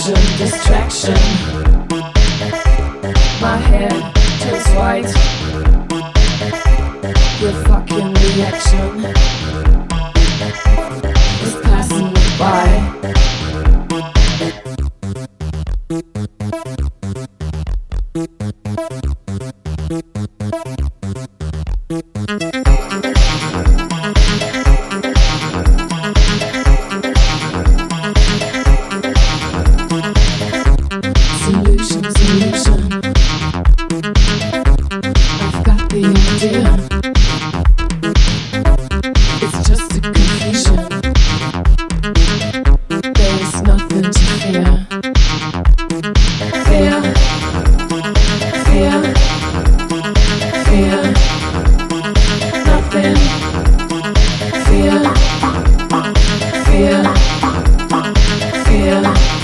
distraction. My hair turns white. Your fucking reaction is passing me by. Solution. I've got the idea. It's just a confusion. There's nothing to fear. Fear. Nothing. Fear.